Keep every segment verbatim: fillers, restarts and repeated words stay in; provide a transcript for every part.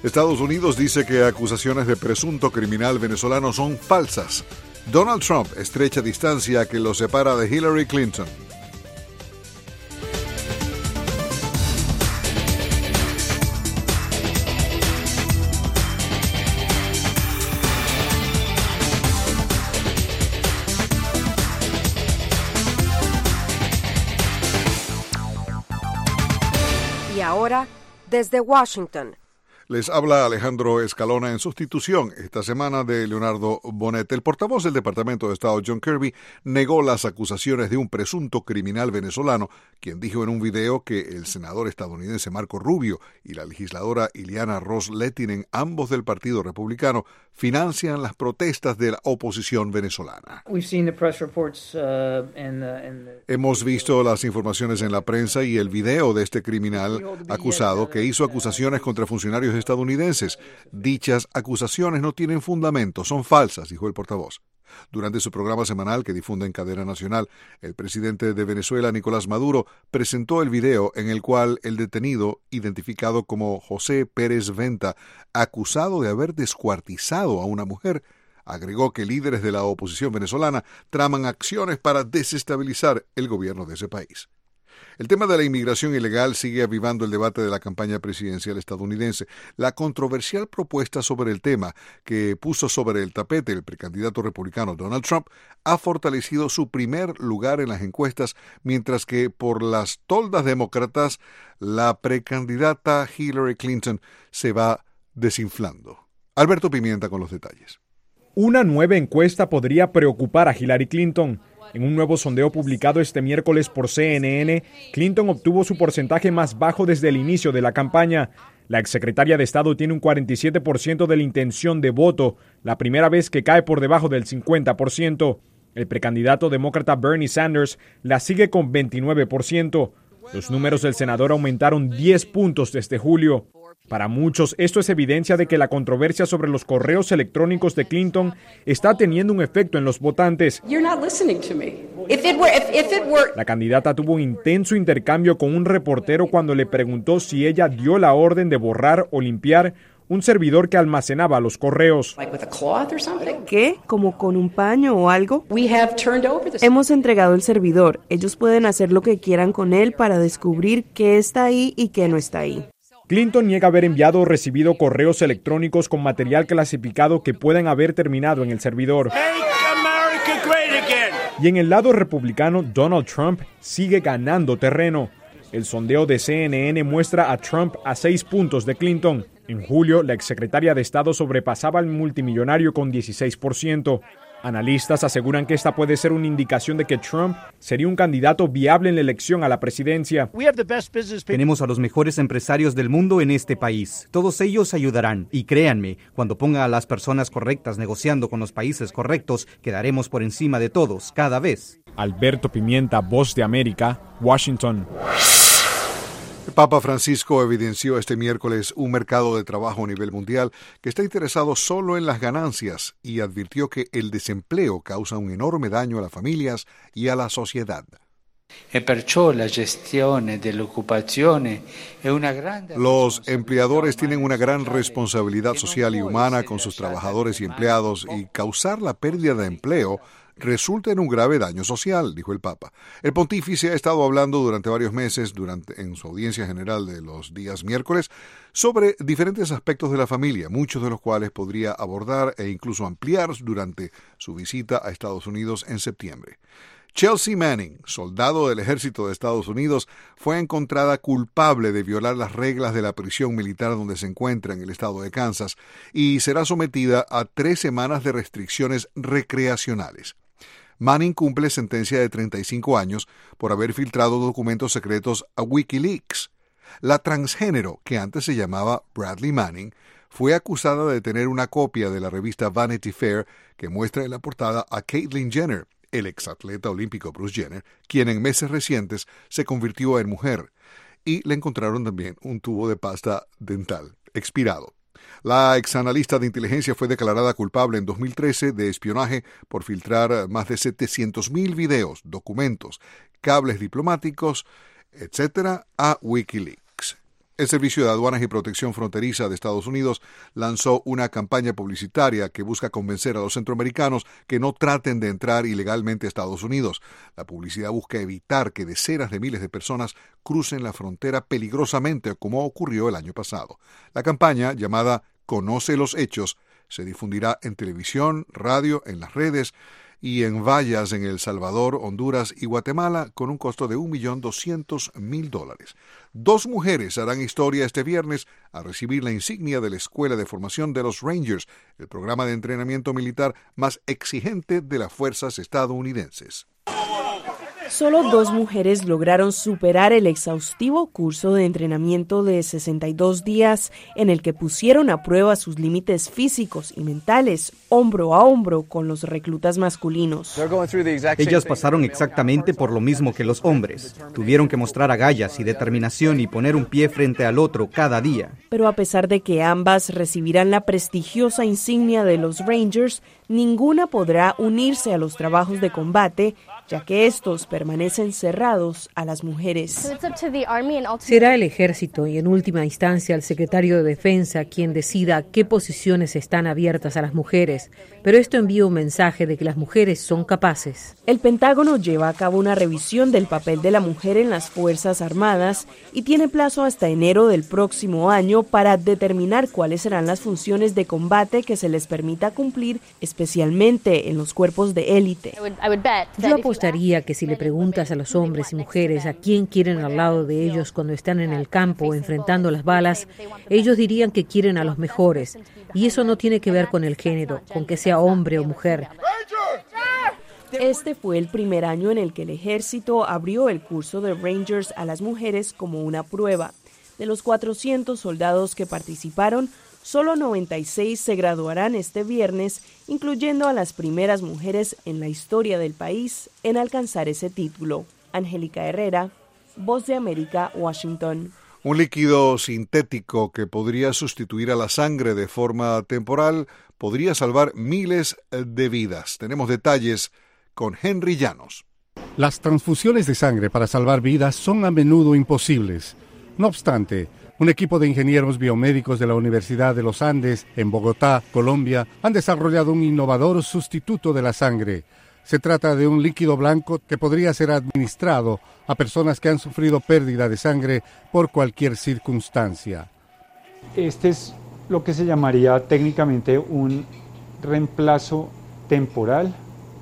Estados Unidos dice que acusaciones de presunto criminal venezolano son falsas. Donald Trump estrecha distancia que lo separa de Hillary Clinton. Y ahora, desde Washington. Les habla Alejandro Escalona en sustitución esta semana de Leonardo Bonet. El portavoz del Departamento de Estado, John Kirby, negó las acusaciones de un presunto criminal venezolano, quien dijo en un video que el senador estadounidense Marco Rubio y la legisladora Ileana Ros-Lehtinen, ambos del Partido Republicano, financian las protestas de la oposición venezolana. Hemos visto las informaciones en la prensa y el video de este criminal acusado que hizo acusaciones contra funcionarios estadounidenses. Dichas acusaciones no tienen fundamento, son falsas, dijo el portavoz. Durante su programa semanal que difunde en cadena nacional, el presidente de Venezuela, Nicolás Maduro, presentó el video en el cual el detenido, identificado como José Pérez Venta, acusado de haber descuartizado a una mujer, agregó que líderes de la oposición venezolana traman acciones para desestabilizar el gobierno de ese país. El tema de la inmigración ilegal sigue avivando el debate de la campaña presidencial estadounidense. La controversial propuesta sobre el tema que puso sobre el tapete el precandidato republicano Donald Trump ha fortalecido su primer lugar en las encuestas, mientras que por las toldas demócratas la precandidata Hillary Clinton se va desinflando. Alberto Pimienta con los detalles. Una nueva encuesta podría preocupar a Hillary Clinton. En un nuevo sondeo publicado este miércoles por C N N, Clinton obtuvo su porcentaje más bajo desde el inicio de la campaña. La exsecretaria de Estado tiene un cuarenta y siete por ciento de la intención de voto, la primera vez que cae por debajo del cincuenta por ciento. El precandidato demócrata Bernie Sanders la sigue con veintinueve por ciento. Los números del senador aumentaron diez puntos desde julio. Para muchos, esto es evidencia de que la controversia sobre los correos electrónicos de Clinton está teniendo un efecto en los votantes. La candidata tuvo un intenso intercambio con un reportero cuando le preguntó si ella dio la orden de borrar o limpiar un servidor que almacenaba los correos. ¿Qué? ¿Como con un paño o algo? Hemos entregado el servidor. Ellos pueden hacer lo que quieran con él para descubrir qué está ahí y qué no está ahí. Clinton niega haber enviado o recibido correos electrónicos con material clasificado que puedan haber terminado en el servidor. Y en el lado republicano, Donald Trump sigue ganando terreno. El sondeo de C N N muestra a Trump a seis puntos de Clinton. En julio, la exsecretaria de Estado sobrepasaba al multimillonario con dieciséis por ciento. Analistas aseguran que esta puede ser una indicación de que Trump sería un candidato viable en la elección a la presidencia. Tenemos a los mejores empresarios del mundo en este país. Todos ellos ayudarán. Y créanme, cuando ponga a las personas correctas negociando con los países correctos, quedaremos por encima de todos, cada vez. Alberto Pimienta, Voz de América, Washington. El Papa Francisco evidenció este miércoles un mercado de trabajo a nivel mundial que está interesado solo en las ganancias y advirtió que el desempleo causa un enorme daño a las familias y a la sociedad. Los empleadores tienen una gran responsabilidad social y humana con sus trabajadores y empleados, y causar la pérdida de empleo resulta en un grave daño social, dijo el Papa. El pontífice ha estado hablando durante varios meses, durante, en su audiencia general de los días miércoles, sobre diferentes aspectos de la familia, muchos de los cuales podría abordar e incluso ampliar durante su visita a Estados Unidos en septiembre. Chelsea Manning, soldado del ejército de Estados Unidos, fue encontrada culpable de violar las reglas de la prisión militar donde se encuentra en el estado de Kansas y será sometida a tres semanas de restricciones recreacionales. Manning cumple sentencia de treinta y cinco años por haber filtrado documentos secretos a Wikileaks. La transgénero, que antes se llamaba Bradley Manning, fue acusada de tener una copia de la revista Vanity Fair que muestra en la portada a Caitlyn Jenner, el exatleta olímpico Bruce Jenner, quien en meses recientes se convirtió en mujer, y le encontraron también un tubo de pasta dental expirado. La exanalista de inteligencia fue declarada culpable en dos mil trece de espionaje por filtrar más de setecientos mil videos, documentos, cables diplomáticos, etcétera, a Wikileaks. El Servicio de Aduanas y Protección Fronteriza de Estados Unidos lanzó una campaña publicitaria que busca convencer a los centroamericanos que no traten de entrar ilegalmente a Estados Unidos. La publicidad busca evitar que decenas de miles de personas crucen la frontera peligrosamente, como ocurrió el año pasado. La campaña, llamada Conoce los Hechos, se difundirá en televisión, radio, en las redes y en vallas en El Salvador, Honduras y Guatemala con un costo de un millón doscientos mil dólares. Dos mujeres harán historia este viernes a recibir la insignia de la Escuela de Formación de los Rangers, el programa de entrenamiento militar más exigente de las fuerzas estadounidenses. Solo dos mujeres lograron superar el exhaustivo curso de entrenamiento de sesenta y dos días en el que pusieron a prueba sus límites físicos y mentales, hombro a hombro con los reclutas masculinos. Ellas pasaron exactamente por lo mismo que los hombres. Tuvieron que mostrar agallas y determinación y poner un pie frente al otro cada día. Pero a pesar de que ambas recibirán la prestigiosa insignia de los Rangers, ninguna podrá unirse a los trabajos de combate, ya que estos permanecen cerrados a las mujeres. Será el ejército y en última instancia el secretario de Defensa quien decida qué posiciones están abiertas a las mujeres, pero esto envía un mensaje de que las mujeres son capaces. El Pentágono lleva a cabo una revisión del papel de la mujer en las Fuerzas Armadas y tiene plazo hasta enero del próximo año para determinar cuáles serán las funciones de combate que se les permita cumplir, especialmente en los cuerpos de élite. Yo apostaría que si le preguntas a los hombres y mujeres a quién quieren al lado de ellos cuando están en el campo enfrentando las balas, ellos dirían que quieren a los mejores. Y eso no tiene que ver con el género, con que sea hombre o mujer. Este fue el primer año en el que el ejército abrió el curso de Rangers a las mujeres como una prueba. De los cuatrocientos soldados que participaron, solo noventa y seis se graduarán este viernes, incluyendo a las primeras mujeres en la historia del país en alcanzar ese título. Angélica Herrera, Voz de América, Washington. Un líquido sintético que podría sustituir a la sangre de forma temporal podría salvar miles de vidas. Tenemos detalles con Henry Llanos. Las transfusiones de sangre para salvar vidas son a menudo imposibles. No obstante, un equipo de ingenieros biomédicos de la Universidad de los Andes, en Bogotá, Colombia, han desarrollado un innovador sustituto de la sangre. Se trata de un líquido blanco que podría ser administrado a personas que han sufrido pérdida de sangre por cualquier circunstancia. Este es lo que se llamaría técnicamente un reemplazo temporal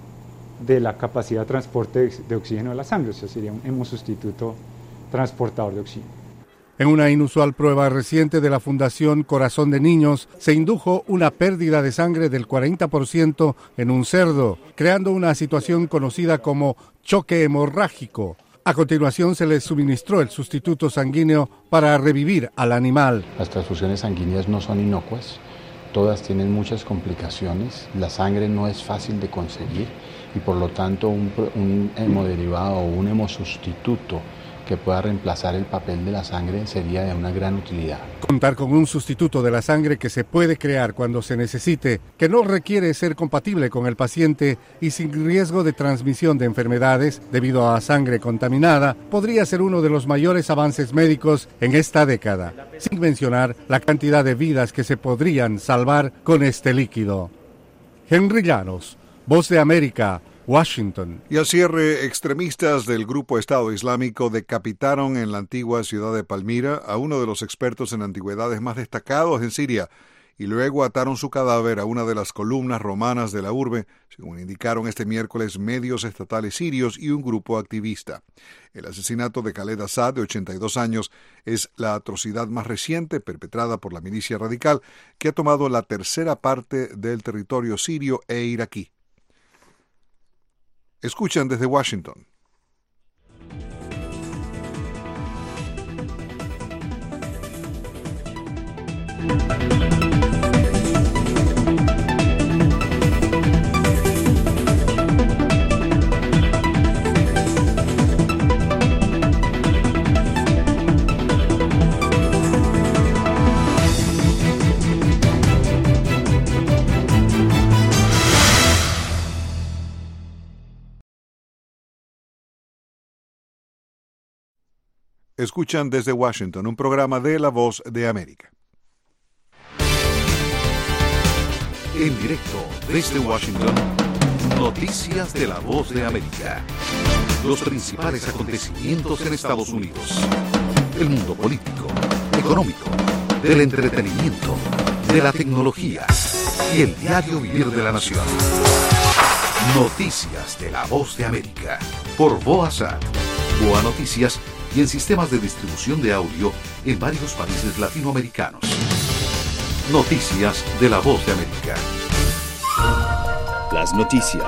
de la capacidad de transporte de oxígeno de la sangre, o sea, sería un hemosustituto transportador de oxígeno. En una inusual prueba reciente de la Fundación Corazón de Niños, se indujo una pérdida de sangre del cuarenta por ciento en un cerdo, creando una situación conocida como choque hemorrágico. A continuación se le suministró el sustituto sanguíneo para revivir al animal. Las transfusiones sanguíneas no son inocuas, todas tienen muchas complicaciones, la sangre no es fácil de conseguir y por lo tanto un, un hemodiderivado o un hemosustituto que pueda reemplazar el papel de la sangre sería de una gran utilidad. Contar con un sustituto de la sangre que se puede crear cuando se necesite, que no requiere ser compatible con el paciente y sin riesgo de transmisión de enfermedades debido a sangre contaminada, podría ser uno de los mayores avances médicos en esta década, sin mencionar la cantidad de vidas que se podrían salvar con este líquido. Henry Llanos, Voz de América, Washington. Y al cierre, extremistas del grupo Estado Islámico decapitaron en la antigua ciudad de Palmira a uno de los expertos en antigüedades más destacados en Siria y luego ataron su cadáver a una de las columnas romanas de la urbe, según indicaron este miércoles medios estatales sirios y un grupo activista. El asesinato de Khaled Assad, de ochenta y dos años, es la atrocidad más reciente perpetrada por la milicia radical que ha tomado la tercera parte del territorio sirio e iraquí. Escuchan desde Washington. Escuchan desde Washington un programa de La Voz de América. En directo desde Washington, noticias de La Voz de América. Los principales acontecimientos en Estados Unidos. El mundo político, económico, del entretenimiento, de la tecnología y el diario vivir de la nación. Noticias de La Voz de América por Voasat, Boa Noticias y en sistemas de distribución de audio en varios países latinoamericanos. Noticias de La Voz de América. Las noticias.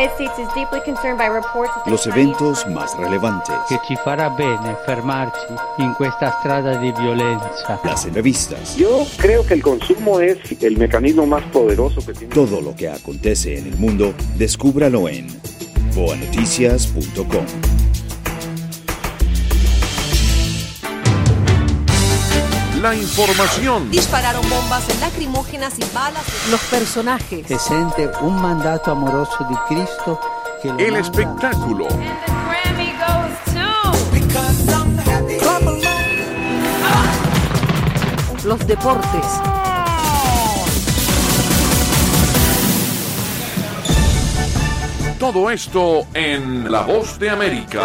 Los eventos más relevantes. Che ci farà bene fermarci in questa strada di violenza. Las entrevistas. Yo creo que el consumo es el mecanismo más poderoso que tiene. Todo lo que acontece en el mundo, descúbralo en boa noticias punto com. La información. Dispararon bombas lacrimógenas y balas. Los personajes. Se siente un mandato amoroso de Cristo que lo El manda. espectáculo. Los deportes. Todo esto en La Voz de América.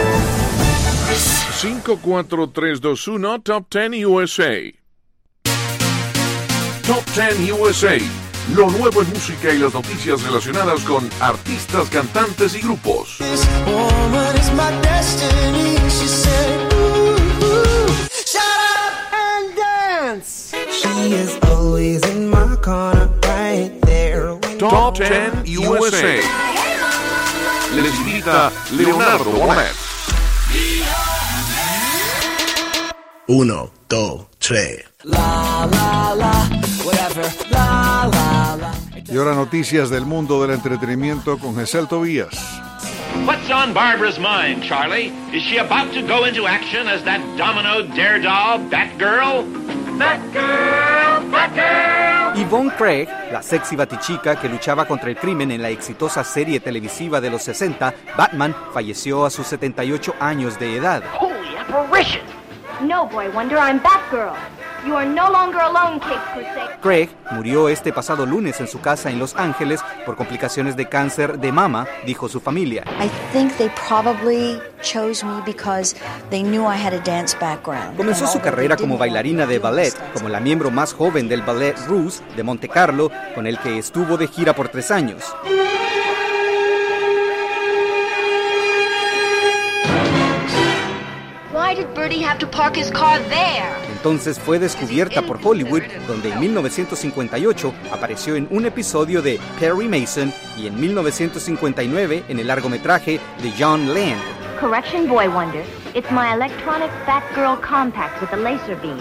cinco, cuatro, tres, dos, uno, Top diez U S A. Top diez U S A. Lo nuevo en música y las noticias relacionadas con artistas, cantantes y grupos. Top diez U S A. Les invita Leonardo Bonet. Uno, dos, tres. La, la, la, whatever, la, la, la. Y ahora noticias del mundo del entretenimiento con Gesell Tobías. What's on Barbara's mind, Charlie? Is she about to go into action as that domino daredevil Batgirl? Batgirl, Batgirl. Yvonne Craig, la sexy batichica que luchaba contra el crimen en la exitosa serie televisiva de los sesenta, Batman, falleció a sus setenta y ocho años de edad. Holy apparition! No, Boy Wonder, I'm Batgirl. You are no longer alone, Cape Crusade. Craig murió este pasado lunes en su casa en Los Ángeles por complicaciones de cáncer de mama, dijo su familia. I think they probably chose me because they knew I had a dance background. Comenzó su carrera como bailarina de ballet, como la miembro más joven del Ballet Russe de Monte Carlo, con el que estuvo de gira por tres años. Why did Birdie have to park his car there? Entonces fue descubierta por Hollywood, donde en mil novecientos cincuenta y ocho apareció en un episodio de Perry Mason y en mil novecientos cincuenta y nueve en el largometraje de John Land. Correction, Boy Wonder. It's my electronic Batgirl compact with a laser beam.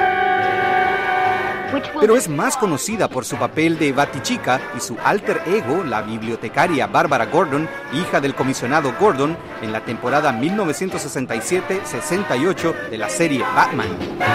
Pero es más conocida por su papel de Batichica y su alter ego, la bibliotecaria Barbara Gordon, hija del comisionado Gordon, en la temporada mil novecientos sesenta y siete sesenta y ocho de la serie Batman.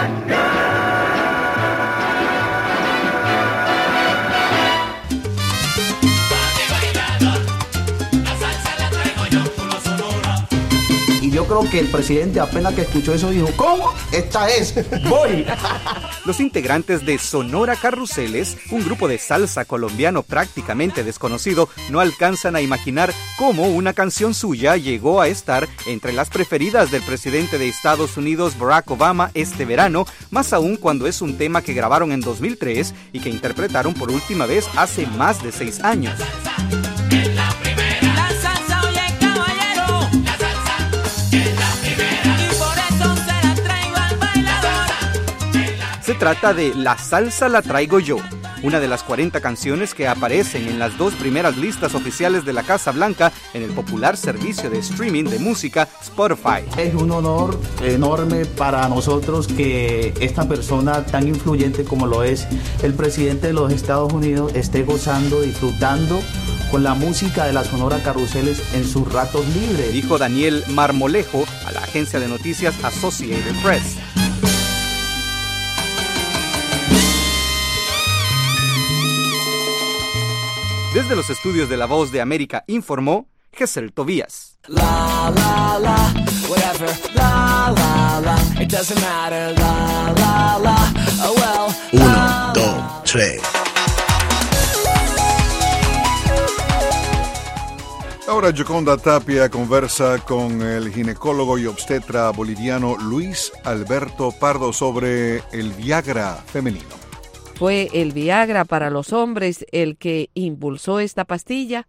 Y yo creo que el presidente apenas que escuchó eso dijo, ¿cómo? Esta es, voy. Los integrantes de Sonora Carruseles, un grupo de salsa colombiano prácticamente desconocido, no alcanzan a imaginar cómo una canción suya llegó a estar entre las preferidas del presidente de Estados Unidos, Barack Obama, este verano, más aún cuando es un tema que grabaron en dos mil tres y que interpretaron por última vez hace más de seis años. Se trata de La Salsa La Traigo Yo, una de las cuarenta canciones que aparecen en las dos primeras listas oficiales de la Casa Blanca en el popular servicio de streaming de música Spotify. Es un honor enorme para nosotros que esta persona tan influyente como lo es el presidente de los Estados Unidos esté gozando, disfrutando con la música de la Sonora Carruseles en sus ratos libres, dijo Daniel Marmolejo a la agencia de noticias Associated Press. Desde los estudios de La Voz de América informó Gesell Tobías. La, la, la, whatever, la, la la la. It doesn't matter, la la la. Oh well. Uno, dos, tres. Ahora Gioconda Tapia conversa con el ginecólogo y obstetra boliviano Luis Alberto Pardo sobre el Viagra femenino. ¿Fue el Viagra para los hombres el que impulsó esta pastilla?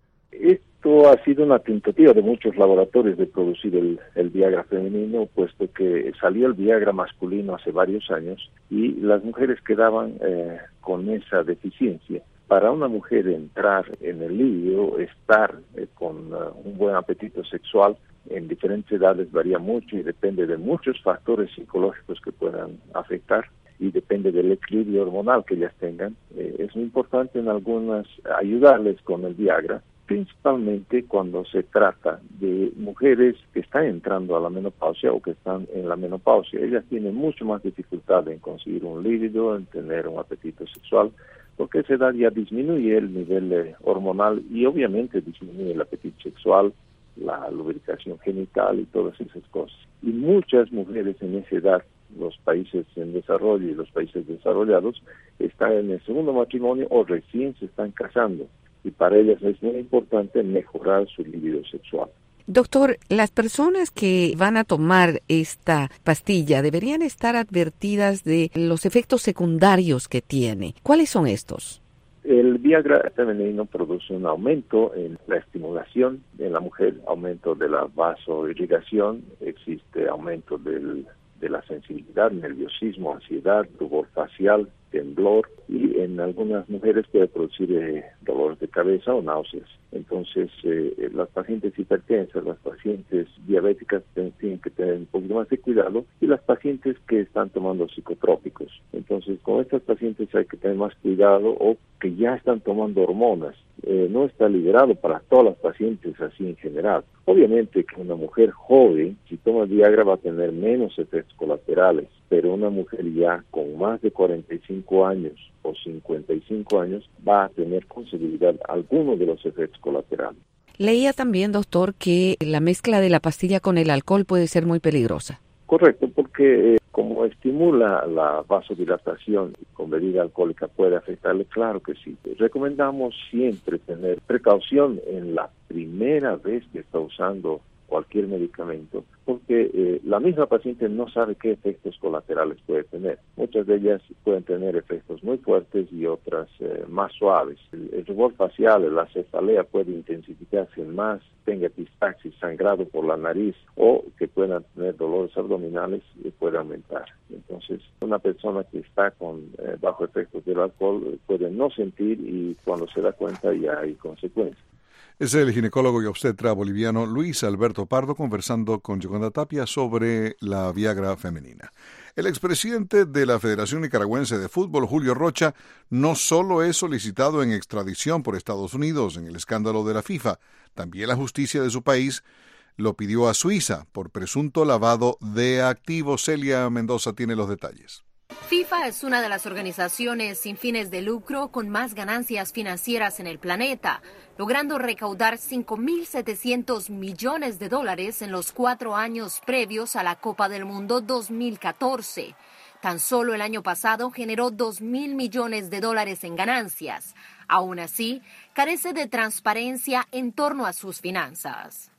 Esto ha sido una tentativa de muchos laboratorios de producir el, el Viagra femenino, puesto que salió el Viagra masculino hace varios años y las mujeres quedaban eh, con esa deficiencia. Para una mujer entrar en el líbido, estar eh, con uh, un buen apetito sexual en diferentes edades varía mucho y depende de muchos factores psicológicos que puedan afectar y depende del equilibrio hormonal que ellas tengan. Eh, es muy importante en algunas ayudarles con el Viagra, principalmente cuando se trata de mujeres que están entrando a la menopausia o que están en la menopausia. Ellas tienen mucho más dificultad en conseguir un líbido, en tener un apetito sexual, porque a esa edad ya disminuye el nivel eh, hormonal y obviamente disminuye el apetito sexual, la lubricación genital y todas esas cosas. Y muchas mujeres en esa edad, los países en desarrollo y los países desarrollados, están en el segundo matrimonio o recién se están casando. Y para ellas es muy importante mejorar su libido sexual. Doctor, las personas que van a tomar esta pastilla deberían estar advertidas de los efectos secundarios que tiene. ¿Cuáles son estos? El Viagra femenino produce un aumento en la estimulación en la mujer, aumento de la vasoirrigación, existe aumento del, de la sensibilidad, nerviosismo, ansiedad, rubor facial, temblor, y en algunas mujeres puede producir eh, dolores de cabeza o náuseas. Entonces, eh, las pacientes hipertensas, las pacientes diabéticas tienen que tener un poquito más de cuidado, y las pacientes que están tomando psicotrópicos. Entonces, con estas pacientes hay que tener más cuidado, o que ya están tomando hormonas. Eh, no está liberado para todas las pacientes así en general. Obviamente que una mujer joven, si toma Viagra, va a tener menos efectos colaterales, pero una mujer ya con más de cuarenta y cinco años o cincuenta y cinco años va a tener con seguridad algunos de los efectos colaterales. Leía también, doctor, que la mezcla de la pastilla con el alcohol puede ser muy peligrosa. Correcto, porque eh, como estimula la vasodilatación con bebida alcohólica puede afectarle, claro que sí. Recomendamos siempre tener precaución en la primera vez que está usando cualquier medicamento, porque eh, la misma paciente no sabe qué efectos colaterales puede tener. Muchas de ellas pueden tener efectos muy fuertes y otras eh, más suaves. El, el rubor facial, la cefalea puede intensificarse más, tenga epistaxis, sangrado por la nariz, o que puedan tener dolores abdominales y puede aumentar. Entonces, una persona que está con eh, bajo efectos del alcohol eh, puede no sentir, y cuando se da cuenta ya hay consecuencias. Es el ginecólogo y obstetra boliviano Luis Alberto Pardo conversando con Gioconda Tapia sobre la Viagra femenina. El expresidente de la Federación Nicaragüense de Fútbol, Julio Rocha, no solo es solicitado en extradición por Estados Unidos en el escándalo de la FIFA, también la justicia de su país lo pidió a Suiza por presunto lavado de activos. Celia Mendoza tiene los detalles. FIFA es una de las organizaciones sin fines de lucro con más ganancias financieras en el planeta, logrando recaudar cinco mil setecientos millones de dólares en los cuatro años previos a la Copa del Mundo dos mil catorce. Tan solo el año pasado generó dos mil millones de dólares en ganancias. Aún así, carece de transparencia en torno a sus finanzas.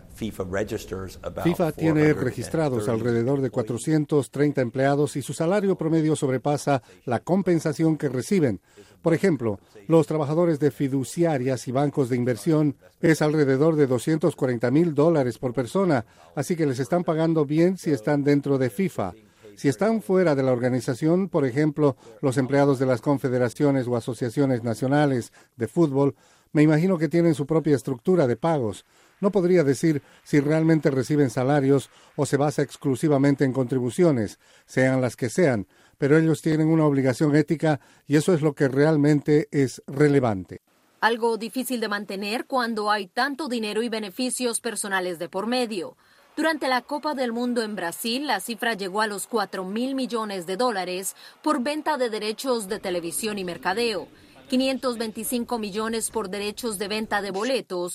FIFA tiene registrados alrededor de cuatrocientos treinta empleados y su salario promedio sobrepasa la compensación que reciben. Por ejemplo, los trabajadores de fiduciarias y bancos de inversión es alrededor de doscientos cuarenta mil dólares por persona, así que les están pagando bien si están dentro de FIFA. Si están fuera de la organización, por ejemplo, los empleados de las confederaciones o asociaciones nacionales de fútbol, me imagino que tienen su propia estructura de pagos. No podría decir si realmente reciben salarios o se basa exclusivamente en contribuciones, sean las que sean, pero ellos tienen una obligación ética y eso es lo que realmente es relevante. Algo difícil de mantener cuando hay tanto dinero y beneficios personales de por medio. Durante la Copa del Mundo en Brasil, la cifra llegó a los cuatro mil millones de dólares por venta de derechos de televisión y mercadeo, quinientos veinticinco millones por derechos de venta de boletos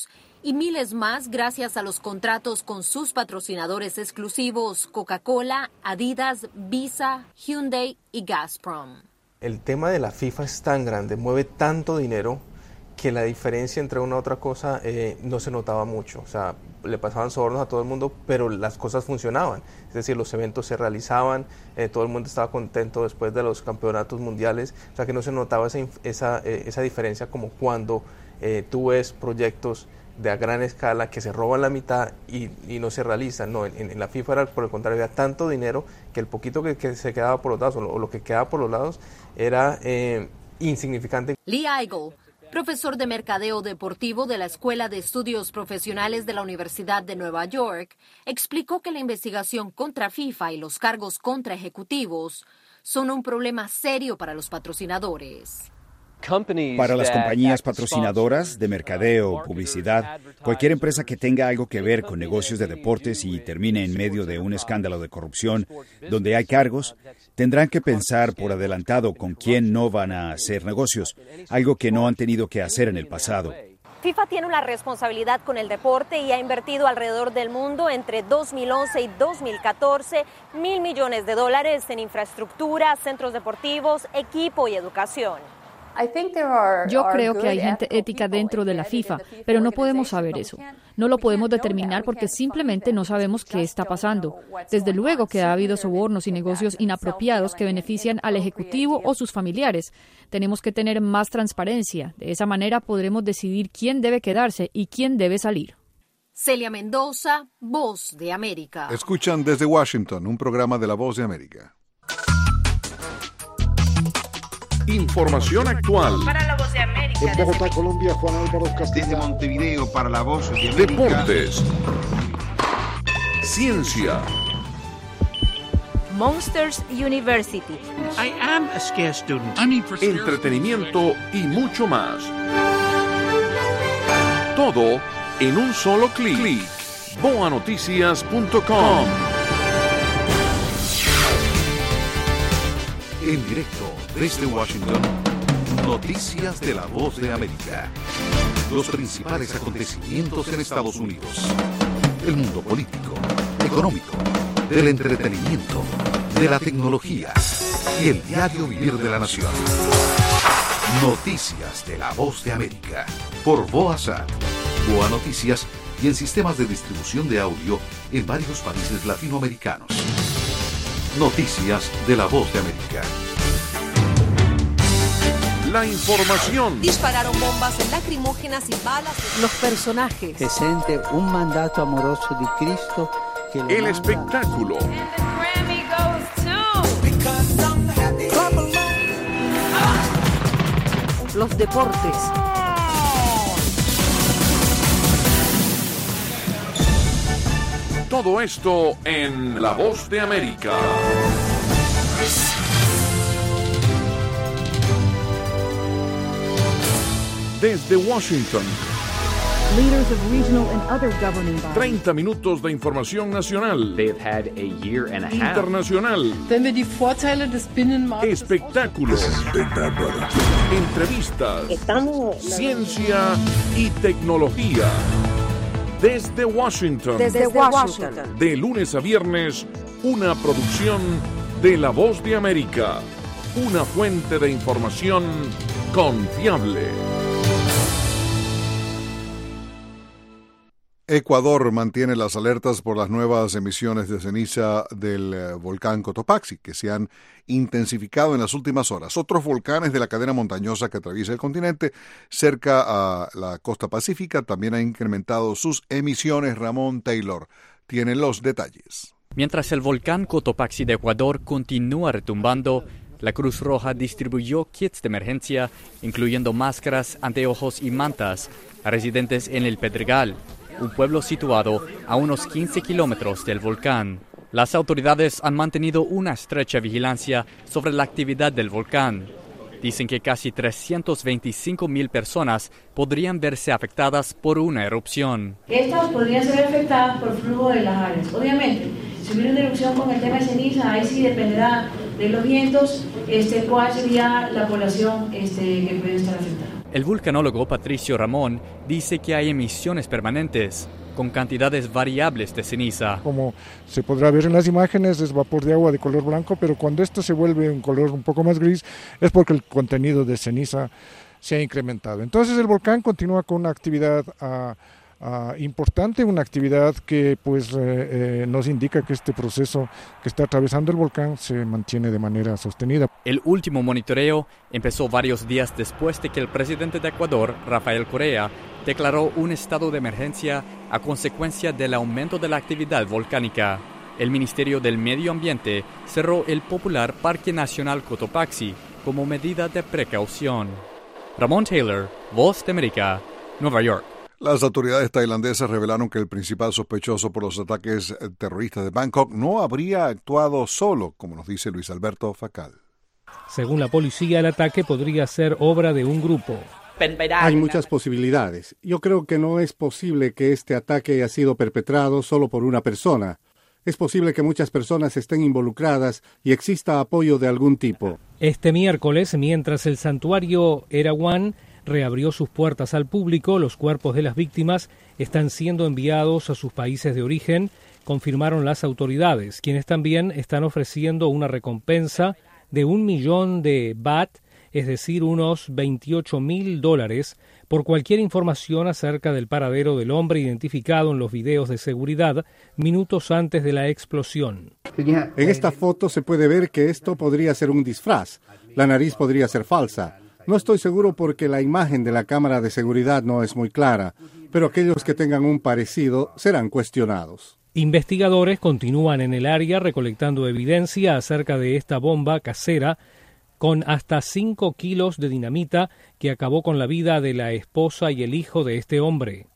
y miles más gracias a los contratos con sus patrocinadores exclusivos Coca-Cola, Adidas, Visa, Hyundai y Gazprom. El tema de la FIFA es tan grande, mueve tanto dinero que la diferencia entre una u otra cosa eh, no se notaba mucho. O sea, le pasaban sobornos a todo el mundo, pero las cosas funcionaban. Es decir, los eventos se realizaban, eh, todo el mundo estaba contento después de los campeonatos mundiales. O sea, que no se notaba esa, esa, eh, esa diferencia como cuando eh, tú ves proyectos de a gran escala que se roban la mitad y, y no se realizan. No, en, en la FIFA era por el contrario, había tanto dinero que el poquito que, que se quedaba por los lados o lo, o lo que quedaba por los lados era eh, insignificante. Lee Eigel, profesor de mercadeo deportivo de la Escuela de Estudios Profesionales de la Universidad de Nueva York, explicó que la investigación contra FIFA y los cargos contra ejecutivos son un problema serio para los patrocinadores. Para las compañías patrocinadoras de mercadeo, publicidad, cualquier empresa que tenga algo que ver con negocios de deportes y termine en medio de un escándalo de corrupción donde hay cargos, tendrán que pensar por adelantado con quién no van a hacer negocios, algo que no han tenido que hacer en el pasado. FIFA tiene una responsabilidad con el deporte y ha invertido alrededor del mundo entre dos mil once y dos mil catorce mil millones de dólares en infraestructura, centros deportivos, equipo y educación. Yo creo que hay gente ética dentro de la FIFA, pero no podemos saber eso. No lo podemos determinar porque simplemente no sabemos qué está pasando. Desde luego que ha habido sobornos y negocios inapropiados que benefician al ejecutivo o sus familiares. Tenemos que tener más transparencia. De esa manera podremos decidir quién debe quedarse y quién debe salir. Celia Mendoza, Voz de América. Escuchan desde Washington un programa de La Voz de América. Información actual. Para La Voz de América. En Bogotá, Colombia, Juan Álvaro Castillo. Desde Montevideo, para La Voz de América. Deportes. Ciencia. Monsters University. I am a scarce student. I mean for entretenimiento y mucho más. Todo en un solo clic. Clic. boa noticias punto com. En directo desde Washington, noticias de La Voz de América. Los principales acontecimientos en Estados Unidos. El mundo político, económico, del entretenimiento, de la tecnología y el diario vivir de la nación. Noticias de La Voz de América. Por VOASAT, Boa Noticias y en sistemas de distribución de audio en varios países latinoamericanos. Noticias de La Voz de América. La información. Dispararon bombas lacrimógenas y balas. Los personajes. Se siente un mandato amoroso de Cristo. Que le El manda... espectáculo. Los deportes. Todo esto en La Voz de América. Desde Washington. Leaders of regional and other governing bodies. treinta minutos de información nacional. They've had a year and a half. Internacional. Wenn wir die Vorteile des Binnenmarktes. Espectáculos. Entrevistas. Estamos... Ciencia y tecnología. Desde Washington. Desde Washington. De lunes a viernes, una producción de La Voz de América. Una fuente de información confiable. Ecuador mantiene las alertas por las nuevas emisiones de ceniza del eh, volcán Cotopaxi, que se han intensificado en las últimas horas. Otros volcanes de la cadena montañosa que atraviesa el continente, cerca a la costa pacífica, también han incrementado sus emisiones. Ramón Taylor tiene los detalles. Mientras el volcán Cotopaxi de Ecuador continúa retumbando, la Cruz Roja distribuyó kits de emergencia, incluyendo máscaras, anteojos y mantas, a residentes en El Pedregal, un pueblo situado a unos quince kilómetros del volcán. Las autoridades han mantenido una estrecha vigilancia sobre la actividad del volcán. Dicen que casi trescientas veinticinco mil personas podrían verse afectadas por una erupción. Estas podrían ser afectadas por flujo de las áreas. Obviamente, si hubiera una erupción con el tema de ceniza, ahí sí dependerá de los vientos, este, cuál sería la población este, que puede estar afectada. El vulcanólogo Patricio Ramón dice que hay emisiones permanentes, con cantidades variables de ceniza. Como se podrá ver en las imágenes, es vapor de agua de color blanco, pero cuando esto se vuelve un color un poco más gris, es porque el contenido de ceniza se ha incrementado. Entonces el volcán continúa con una actividad uh, uh, importante, una actividad que pues eh, eh, nos indica que este proceso que está atravesando el volcán se mantiene de manera sostenida. El último monitoreo empezó varios días después de que el presidente de Ecuador, Rafael Correa, declaró un estado de emergencia a consecuencia del aumento de la actividad volcánica. El Ministerio del Medio Ambiente cerró el popular Parque Nacional Cotopaxi como medida de precaución. Ramón Taylor, Voz de América, Nueva York. Las autoridades tailandesas revelaron que el principal sospechoso por los ataques terroristas de Bangkok no habría actuado solo, como nos dice Luis Alberto Facal. Según la policía, el ataque podría ser obra de un grupo. Hay muchas posibilidades. Yo creo que no es posible que este ataque haya sido perpetrado solo por una persona. Es posible que muchas personas estén involucradas y exista apoyo de algún tipo. Este miércoles, mientras el santuario Erawan reabrió sus puertas al público, los cuerpos de las víctimas están siendo enviados a sus países de origen, confirmaron las autoridades, quienes también están ofreciendo una recompensa de un millón de baht, es decir, unos veintiocho mil dólares, por cualquier información acerca del paradero del hombre identificado en los videos de seguridad minutos antes de la explosión. En esta foto se puede ver que esto podría ser un disfraz. La nariz podría ser falsa. No estoy seguro porque la imagen de la cámara de seguridad no es muy clara, pero aquellos que tengan un parecido serán cuestionados. Investigadores continúan en el área recolectando evidencia acerca de esta bomba casera con hasta cinco kilos de dinamita que acabó con la vida de la esposa y el hijo de este hombre.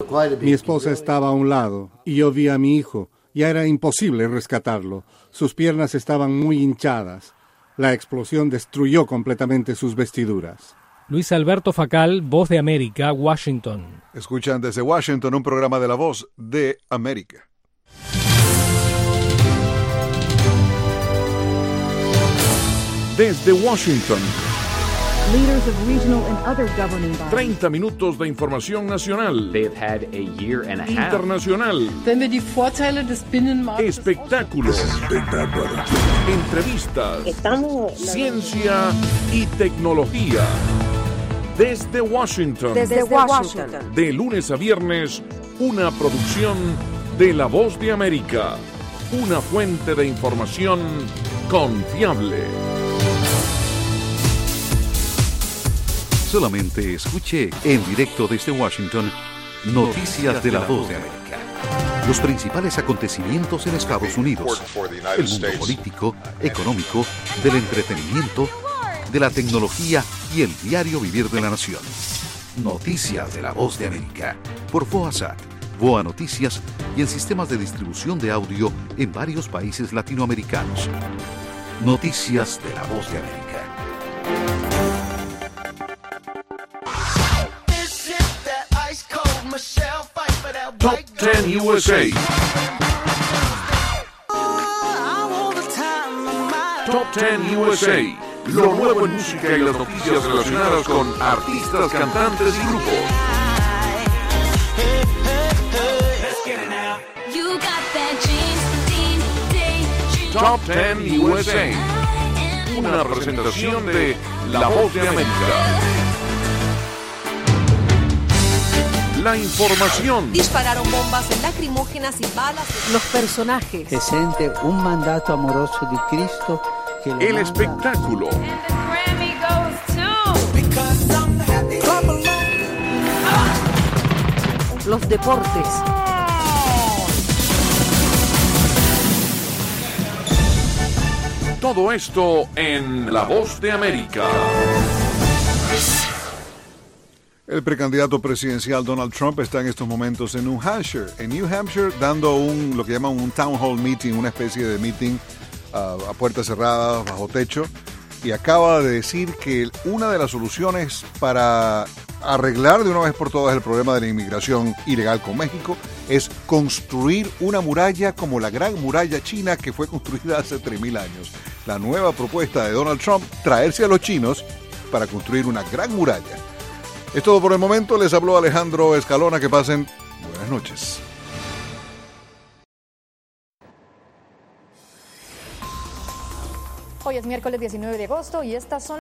Mi esposa estaba a un lado y yo vi a mi hijo. Ya era imposible rescatarlo. Sus piernas estaban muy hinchadas. La explosión destruyó completamente sus vestiduras. Luis Alberto Facal, Voz de América, Washington. Escuchan desde Washington un programa de la Voz de América. Desde Washington, Leaders of regional and other governing bodies. treinta minutos de información nacional, They've had a year and a half. internacional, Wenn wir die Vorteile des Binnenmarktes espectáculos, entrevistas, Estamos... ciencia y tecnología. Desde Washington, Desde Washington. de lunes a viernes, una producción de La Voz de América, una fuente de información confiable. Solamente escuche en directo desde Washington Noticias de la Voz de América. Los principales acontecimientos en Estados Unidos, el mundo político, económico, del entretenimiento, de la tecnología y el diario vivir de la nación. Noticias de la Voz de América por VOASAT, VOA Noticias y en sistemas de distribución de audio en varios países latinoamericanos. Noticias de la Voz de América. Top diez U S A. Top diez U S A. Lo nuevo en música y las noticias relacionadas con artistas, cantantes y grupos. Top diez U S A. Una presentación de La Voz de América. La información. Dispararon bombas lacrimógenas y balas. Los personajes. Presente un mandato amoroso de Cristo. Que El espectáculo. Los deportes. Todo esto en La Voz de América. El precandidato presidencial Donald Trump está en estos momentos en New Hampshire, en New Hampshire dando un lo que llaman un town hall meeting, una especie de meeting uh, a puertas cerradas, bajo techo, y acaba de decir que una de las soluciones para arreglar de una vez por todas el problema de la inmigración ilegal con México es construir una muralla como la Gran Muralla China que fue construida hace tres mil años. La nueva propuesta de Donald Trump, traerse a los chinos para construir una gran muralla. Es todo por el momento. Les habló Alejandro Escalona. Que pasen buenas noches. Hoy es miércoles diecinueve de agosto y estas son